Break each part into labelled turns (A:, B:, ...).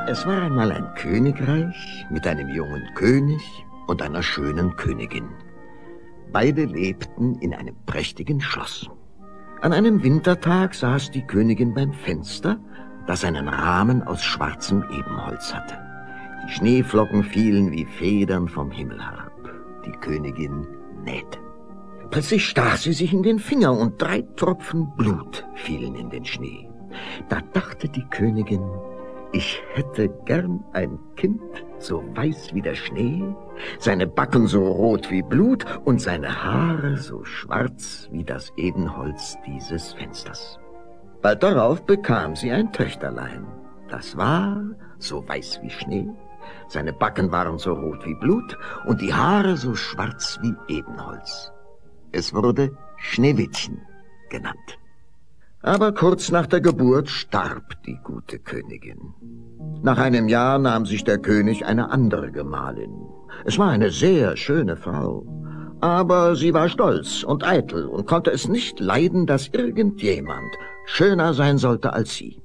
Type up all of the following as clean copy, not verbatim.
A: Es war einmal ein Königreich mit einem jungen König und einer schönen Königin. Beide lebten in einem prächtigen Schloss. An einem Wintertag saß die Königin beim Fenster, das einen Rahmen aus schwarzem Ebenholz hatte. Die Schneeflocken fielen wie Federn vom Himmel herab. Die Königin nähte. Plötzlich stach sie sich in den Finger und 3 Tropfen Blut fielen in den Schnee. Da dachte die Königin, ich hätte gern ein Kind, so weiß wie der Schnee, seine Backen so rot wie Blut und seine Haare so schwarz wie das Ebenholz dieses Fensters. Bald darauf bekam sie ein Töchterlein. Das war so weiß wie Schnee, seine Backen waren so rot wie Blut und die Haare so schwarz wie Ebenholz. Es wurde Schneewittchen genannt. Aber kurz nach der Geburt starb die gute Königin. Nach einem Jahr nahm sich der König eine andere Gemahlin. Es war eine sehr schöne Frau, aber sie war stolz und eitel und konnte es nicht leiden, dass irgendjemand schöner sein sollte als sie.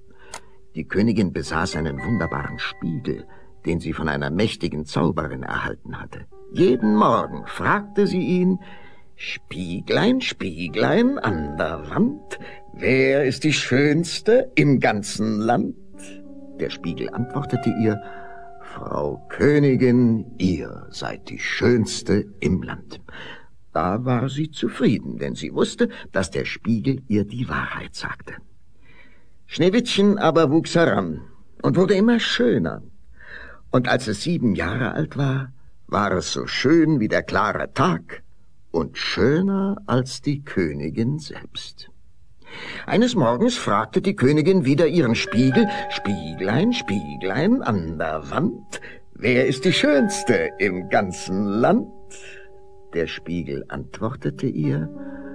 A: Die Königin besaß einen wunderbaren Spiegel, den sie von einer mächtigen Zauberin erhalten hatte. Jeden Morgen fragte sie ihn: Spieglein, Spieglein an der Wand, wer ist die Schönste im ganzen Land? Der Spiegel antwortete ihr: Frau Königin, ihr seid die Schönste im Land. Da war sie zufrieden, denn sie wusste, dass der Spiegel ihr die Wahrheit sagte. Schneewittchen aber wuchs heran und wurde immer schöner. Und als es 7 Jahre alt war, war es so schön wie der klare Tag und schöner als die Königin selbst. Eines Morgens fragte die Königin wieder ihren Spiegel: Spieglein, Spieglein an der Wand, wer ist die Schönste im ganzen Land? Der Spiegel antwortete ihr: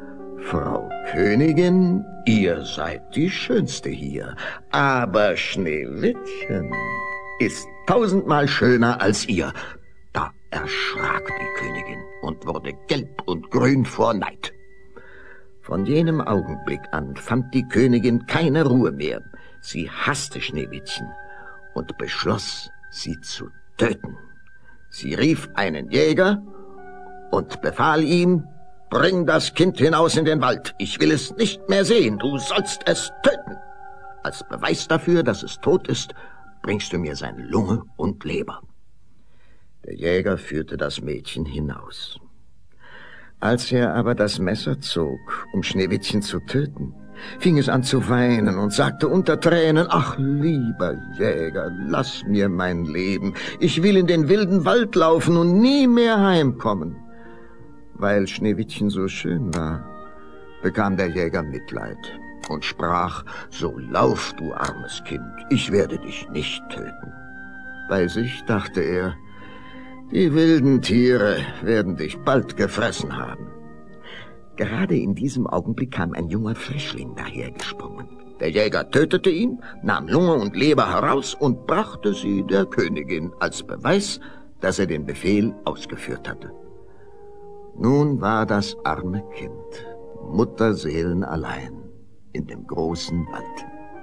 A: Frau Königin, ihr seid die Schönste hier, aber Schneewittchen ist 1000-mal schöner als ihr. Da erschrak die Königin und wurde gelb und grün vor Neid. Von jenem Augenblick an fand die Königin keine Ruhe mehr. Sie hasste Schneewittchen und beschloss, sie zu töten. Sie rief einen Jäger und befahl ihm: Bring das Kind hinaus in den Wald. Ich will es nicht mehr sehen. Du sollst es töten. Als Beweis dafür, dass es tot ist, bringst du mir seine Lunge und Leber. Der Jäger führte das Mädchen hinaus. Als er aber das Messer zog, um Schneewittchen zu töten, fing es an zu weinen und sagte unter Tränen: Ach, lieber Jäger, lass mir mein Leben. Ich will in den wilden Wald laufen und nie mehr heimkommen. Weil Schneewittchen so schön war, bekam der Jäger Mitleid und sprach: So lauf, du armes Kind, ich werde dich nicht töten. Bei sich dachte er: Die wilden Tiere werden dich bald gefressen haben. Gerade in diesem Augenblick kam ein junger Frischling dahergesprungen. Der Jäger tötete ihn, nahm Lunge und Leber heraus und brachte sie der Königin als Beweis, dass er den Befehl ausgeführt hatte. Nun war das arme Kind mutterseelenallein in dem großen Wald.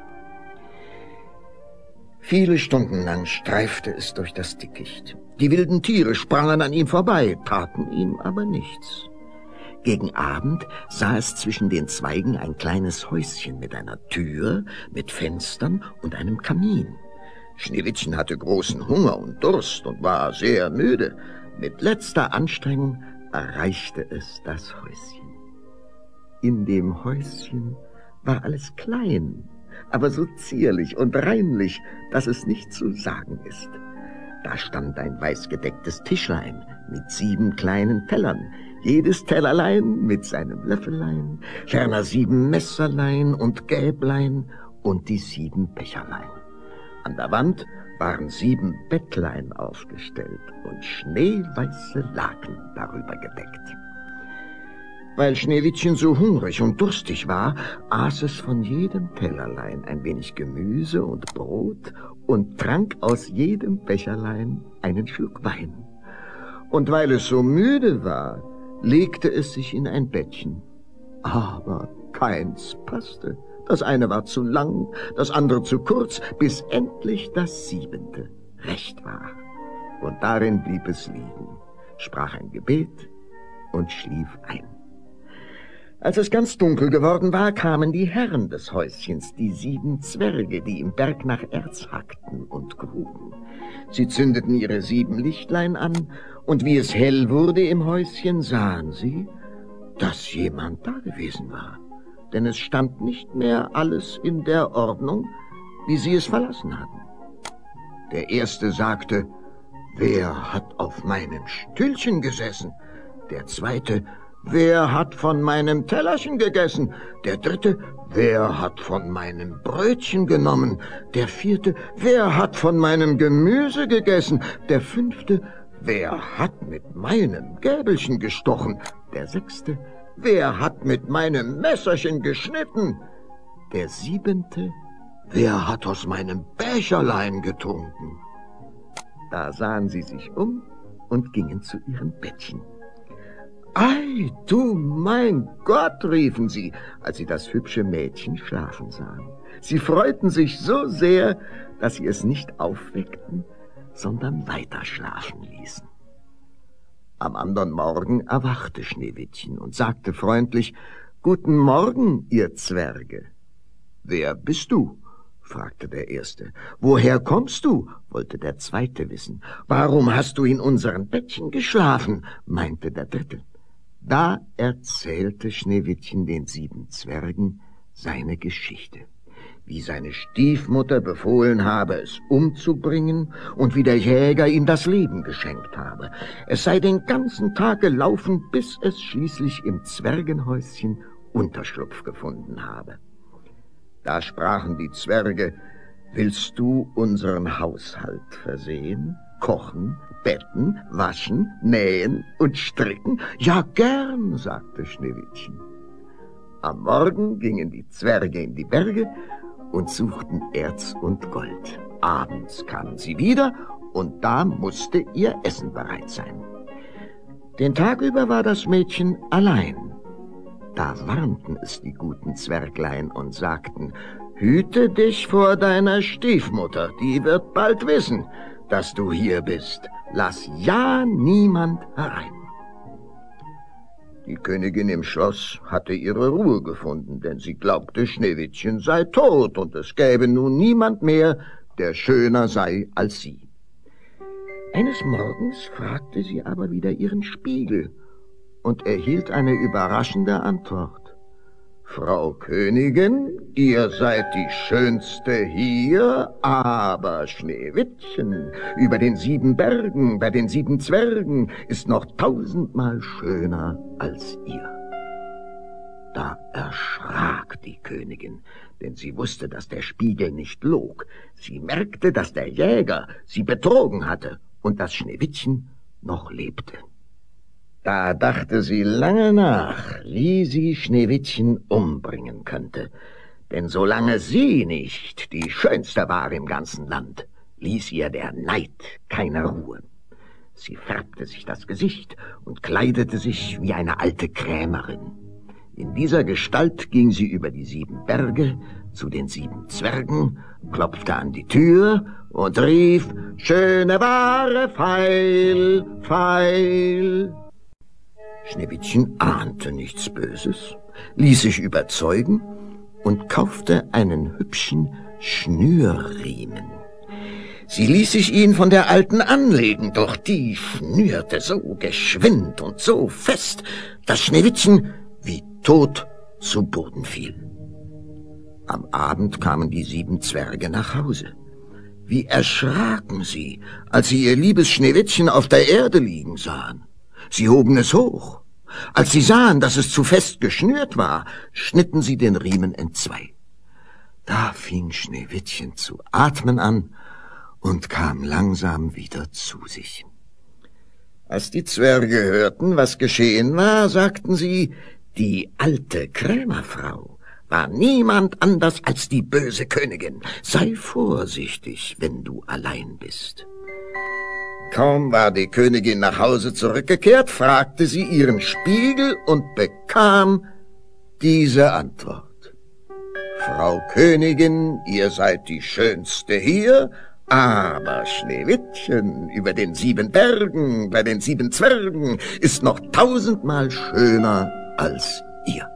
A: Viele Stunden lang streifte es durch das Dickicht. Die wilden Tiere sprangen an ihm vorbei, taten ihm aber nichts. Gegen Abend sah es zwischen den Zweigen ein kleines Häuschen mit einer Tür, mit Fenstern und einem Kamin. Schneewittchen hatte großen Hunger und Durst und war sehr müde. Mit letzter Anstrengung erreichte es das Häuschen. In dem Häuschen war alles klein, aber so zierlich und reinlich, dass es nicht zu sagen ist. Da stand ein weißgedecktes Tischlein mit 7 kleinen Tellern, jedes Tellerlein mit seinem Löffelein, ferner 7 Messerlein und Gäblein und die 7 Becherlein. An der Wand waren 7 Bettlein aufgestellt und schneeweiße Laken darüber gedeckt. Weil Schneewittchen so hungrig und durstig war, aß es von jedem Tellerlein ein wenig Gemüse und Brot und trank aus jedem Becherlein einen Schluck Wein. Und weil es so müde war, legte es sich in ein Bettchen. Aber keins passte, Das eine war zu lang, das andere zu kurz, bis endlich das 7. recht war. Und darin blieb es liegen, sprach ein Gebet und schlief ein. Als es ganz dunkel geworden war, kamen die Herren des Häuschens, die 7 Zwerge, die im Berg nach Erz hackten und gruben. Sie zündeten ihre 7 Lichtlein an, und wie es hell wurde im Häuschen, sahen sie, dass jemand da gewesen war. Denn es stand nicht mehr alles in der Ordnung, wie sie es verlassen hatten. Der Erste sagte, »Wer hat auf meinem Stühlchen gesessen?« Der Zweite, »Wer hat von meinem Tellerchen gegessen?« Der Dritte, »Wer hat von meinem Brötchen genommen?« Der Vierte, »Wer hat von meinem Gemüse gegessen?« Der Fünfte, »Wer hat mit meinem Gäbelchen gestochen?« Der Sechste, »Wer hat mit meinem Messerchen geschnitten?« Der Siebente, »Wer hat aus meinem Becherlein getrunken?« Da sahen sie sich um und gingen zu ihren Bettchen. »Ei, du mein Gott«, riefen sie, als sie das hübsche Mädchen schlafen sahen. Sie freuten sich so sehr, dass sie es nicht aufweckten, sondern weiter schlafen ließen. Am anderen Morgen erwachte Schneewittchen und sagte freundlich, »Guten Morgen, ihr Zwerge.« »Wer bist du?« fragte der Erste. »Woher kommst du?« wollte der Zweite wissen. »Warum hast du in unseren Bettchen geschlafen?« meinte der Dritte. Da erzählte Schneewittchen den 7 Zwergen seine Geschichte, wie seine Stiefmutter befohlen habe, es umzubringen und wie der Jäger ihm das Leben geschenkt habe. Es sei den ganzen Tag gelaufen, bis es schließlich im Zwergenhäuschen Unterschlupf gefunden habe. Da sprachen die Zwerge, »Willst du unseren Haushalt versehen, kochen, betten, waschen, nähen und stricken?« »Ja, gern«, sagte Schneewittchen. Am Morgen gingen die Zwerge in die Berge und suchten Erz und Gold. Abends kamen sie wieder, und da musste ihr Essen bereit sein. Den Tag über war das Mädchen allein. Da warnten es die guten Zwerglein und sagten, »Hüte dich vor deiner Stiefmutter, die wird bald wissen, dass du hier bist. Lass ja niemand herein.« Die Königin im Schloss hatte ihre Ruhe gefunden, denn sie glaubte, Schneewittchen sei tot und es gäbe nun niemand mehr, der schöner sei als sie. Eines Morgens fragte sie aber wieder ihren Spiegel und erhielt eine überraschende Antwort. »Frau Königin, ihr seid die Schönste hier, aber Schneewittchen über den 7 Bergen, bei den 7 Zwergen, ist noch 1000-mal schöner als ihr.« Da erschrak die Königin, denn sie wusste, dass der Spiegel nicht log. Sie merkte, dass der Jäger sie betrogen hatte und dass Schneewittchen noch lebte. Da dachte sie lange nach, wie sie Schneewittchen umbringen könnte. Denn solange sie nicht die Schönste war im ganzen Land, ließ ihr der Neid keine Ruhe. Sie färbte sich das Gesicht und kleidete sich wie eine alte Krämerin. In dieser Gestalt ging sie über die 7 Berge zu den 7 Zwergen, klopfte an die Tür und rief, »Schöne Ware, feil, feil!« Schneewittchen ahnte nichts Böses, ließ sich überzeugen und kaufte einen hübschen Schnürriemen. Sie ließ sich ihn von der Alten anlegen, doch die schnürte so geschwind und so fest, dass Schneewittchen wie tot zu Boden fiel. Am Abend kamen die 7 Zwerge nach Hause. Wie erschraken sie, als sie ihr liebes Schneewittchen auf der Erde liegen sahen. Sie hoben es hoch. Als sie sahen, dass es zu fest geschnürt war, schnitten sie den Riemen entzwei. Da fing Schneewittchen zu atmen an und kam langsam wieder zu sich. Als die Zwerge hörten, was geschehen war, sagten sie, die alte Krämerfrau war niemand anders als die böse Königin. Sei vorsichtig, wenn du allein bist. Kaum war die Königin nach Hause zurückgekehrt, fragte sie ihren Spiegel und bekam diese Antwort. Frau Königin, ihr seid die Schönste hier, aber Schneewittchen über den 7 Bergen, bei den 7 Zwergen, ist noch 1000-mal schöner als ihr.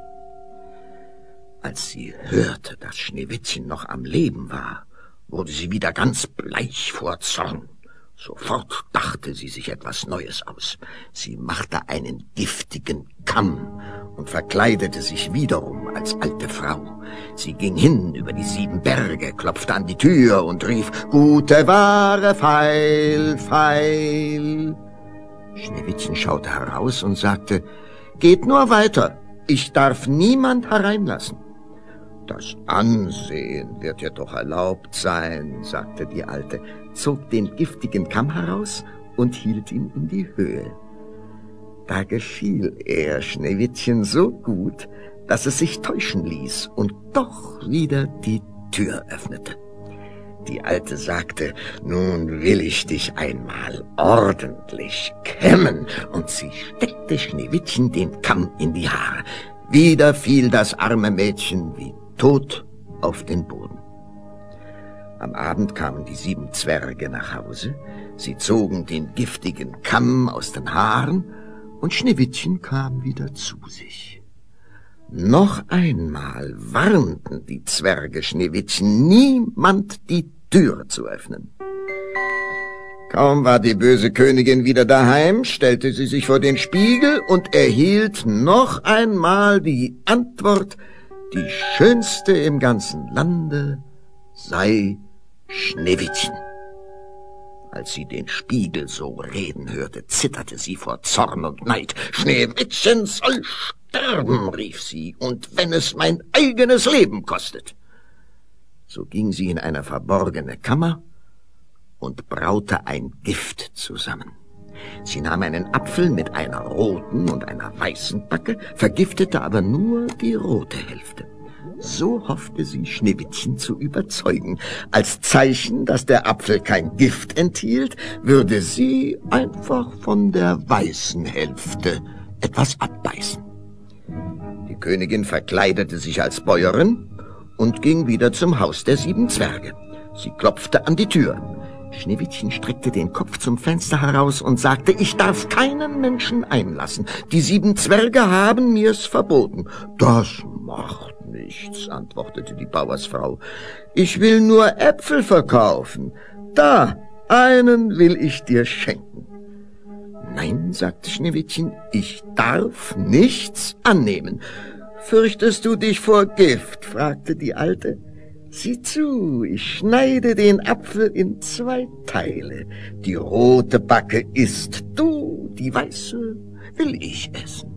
A: Als sie hörte, dass Schneewittchen noch am Leben war, wurde sie wieder ganz bleich vor Zorn. Sofort dachte sie sich etwas Neues aus. Sie machte einen giftigen Kamm und verkleidete sich wiederum als alte Frau. Sie ging hin über die 7 Berge, klopfte an die Tür und rief, »Gute Ware, feil, feil!« Schneewittchen schaute heraus und sagte, »Geht nur weiter, ich darf niemand hereinlassen.« »Das Ansehen wird dir doch erlaubt sein«, sagte die Alte, zog den giftigen Kamm heraus und hielt ihn in die Höhe. Da gefiel er Schneewittchen so gut, dass es sich täuschen ließ und doch wieder die Tür öffnete. Die Alte sagte, »Nun will ich dich einmal ordentlich kämmen«, und sie steckte Schneewittchen den Kamm in die Haare. Wieder fiel das arme Mädchen wie tot auf den Boden. Am Abend kamen die 7 Zwerge nach Hause. Sie zogen den giftigen Kamm aus den Haaren und Schneewittchen kam wieder zu sich. Noch einmal warnten die Zwerge Schneewittchen, niemand die Türe zu öffnen. Kaum war die böse Königin wieder daheim, stellte sie sich vor den Spiegel und erhielt noch einmal die Antwort, die Schönste im ganzen Lande sei Schneewittchen. Als sie den Spiegel so reden hörte, zitterte sie vor Zorn und Neid. »Schneewittchen soll sterben«, rief sie, »und wenn es mein eigenes Leben kostet.« So ging sie in eine verborgene Kammer und braute ein Gift zusammen. Sie nahm einen Apfel mit einer roten und einer weißen Backe, vergiftete aber nur die rote Hälfte. So hoffte sie, Schneewittchen zu überzeugen. Als Zeichen, dass der Apfel kein Gift enthielt, würde sie einfach von der weißen Hälfte etwas abbeißen. Die Königin verkleidete sich als Bäuerin und ging wieder zum Haus der 7 Zwerge. Sie klopfte an die Tür. Schneewittchen streckte den Kopf zum Fenster heraus und sagte, »Ich darf keinen Menschen einlassen. Die 7 Zwerge haben mir's verboten.« »Das macht nichts«, antwortete die Bauersfrau. »Ich will nur Äpfel verkaufen. Da, einen will ich dir schenken.« »Nein«, sagte Schneewittchen, »ich darf nichts annehmen.« »Fürchtest du dich vor Gift?«, fragte die Alte. »Sieh zu, ich schneide den Apfel in 2 Teile. Die rote Backe isst du, die weiße will ich essen.«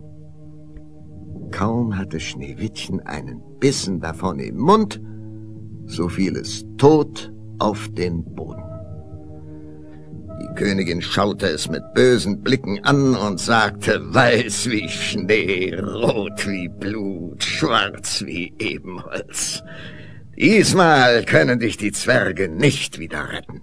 A: Kaum hatte Schneewittchen einen Bissen davon im Mund, so fiel es tot auf den Boden. Die Königin schaute es mit bösen Blicken an und sagte, »Weiß wie Schnee, rot wie Blut, schwarz wie Ebenholz. Diesmal können dich die Zwerge nicht wieder retten.«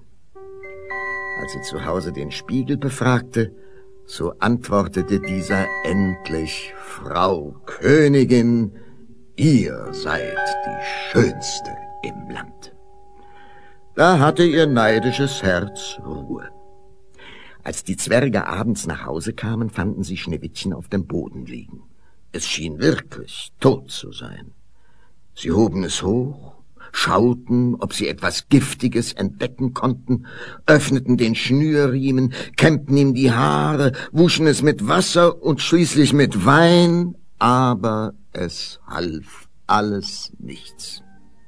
A: Als sie zu Hause den Spiegel befragte, so antwortete dieser endlich, »Frau Königin, ihr seid die Schönste im Land.« Da hatte ihr neidisches Herz Ruhe. Als die Zwerge abends nach Hause kamen, fanden sie Schneewittchen auf dem Boden liegen. Es schien wirklich tot zu sein. Sie hoben es hoch, schauten, ob sie etwas Giftiges entdecken konnten, öffneten den Schnürriemen, kämmten ihm die Haare, wuschen es mit Wasser und schließlich mit Wein, aber es half alles nichts.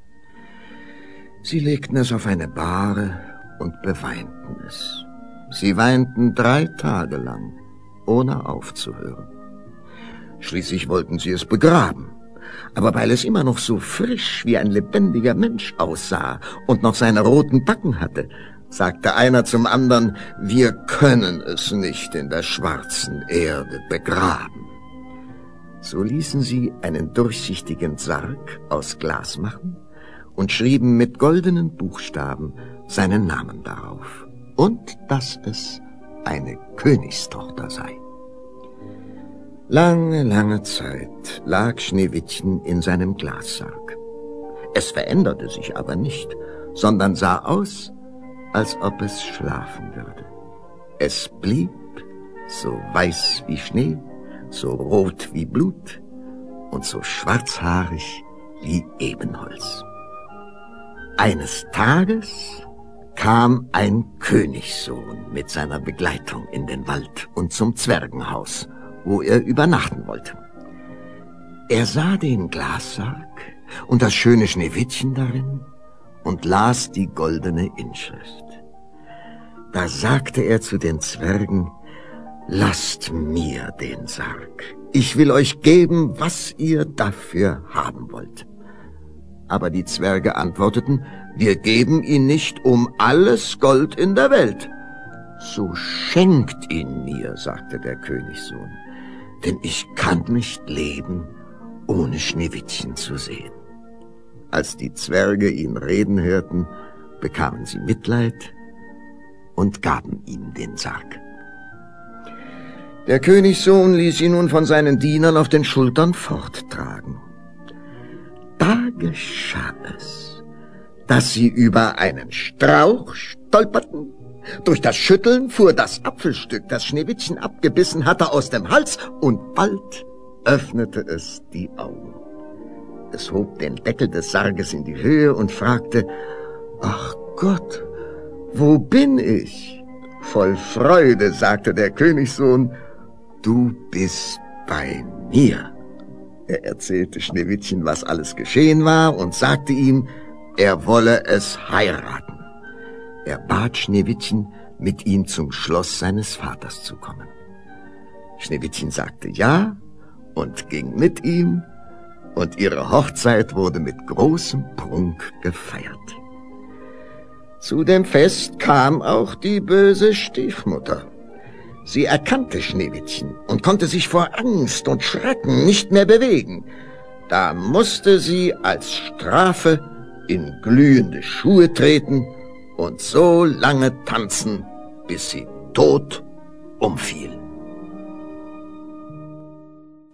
A: Sie legten es auf eine Bahre und beweinten es. Sie weinten 3 Tage lang, ohne aufzuhören. Schließlich wollten sie es begraben. Aber weil es immer noch so frisch wie ein lebendiger Mensch aussah und noch seine roten Backen hatte, sagte einer zum anderen, »Wir können es nicht in der schwarzen Erde begraben.« So ließen sie einen durchsichtigen Sarg aus Glas machen und schrieben mit goldenen Buchstaben seinen Namen darauf und dass es eine Königstochter sei. Lange, lange Zeit lag Schneewittchen in seinem Glassarg. Es veränderte sich aber nicht, sondern sah aus, als ob es schlafen würde. Es blieb so weiß wie Schnee, so rot wie Blut und so schwarzhaarig wie Ebenholz. Eines Tages kam ein Königssohn mit seiner Begleitung in den Wald und zum Zwergenhaus, wo er übernachten wollte. Er sah den Glassarg und das schöne Schneewittchen darin und las die goldene Inschrift. Da sagte er zu den Zwergen: »Lasst mir den Sarg. Ich will euch geben, was ihr dafür haben wollt.« Aber die Zwerge antworteten: »Wir geben ihn nicht um alles Gold in der Welt.« »So schenkt ihn mir«, sagte der Königssohn, »denn ich kann nicht leben, ohne Schneewittchen zu sehen.« Als die Zwerge ihn reden hörten, bekamen sie Mitleid und gaben ihm den Sarg. Der Königssohn ließ ihn nun von seinen Dienern auf den Schultern forttragen. Da geschah es, dass sie über einen Strauch stolperten. Durch das Schütteln fuhr das Apfelstück, das Schneewittchen abgebissen hatte, aus dem Hals, und bald öffnete es die Augen. Es hob den Deckel des Sarges in die Höhe und fragte: »Ach Gott, wo bin ich?« Voll Freude sagte der Königssohn: »Du bist bei mir.« Er erzählte Schneewittchen, was alles geschehen war, und sagte ihm, er wolle es heiraten. Er bat Schneewittchen, mit ihm zum Schloss seines Vaters zu kommen. Schneewittchen sagte ja und ging mit ihm, und ihre Hochzeit wurde mit großem Prunk gefeiert. Zu dem Fest kam auch die böse Stiefmutter. Sie erkannte Schneewittchen und konnte sich vor Angst und Schrecken nicht mehr bewegen. Da musste sie als Strafe in glühende Schuhe treten und so lange tanzen, bis sie tot umfiel.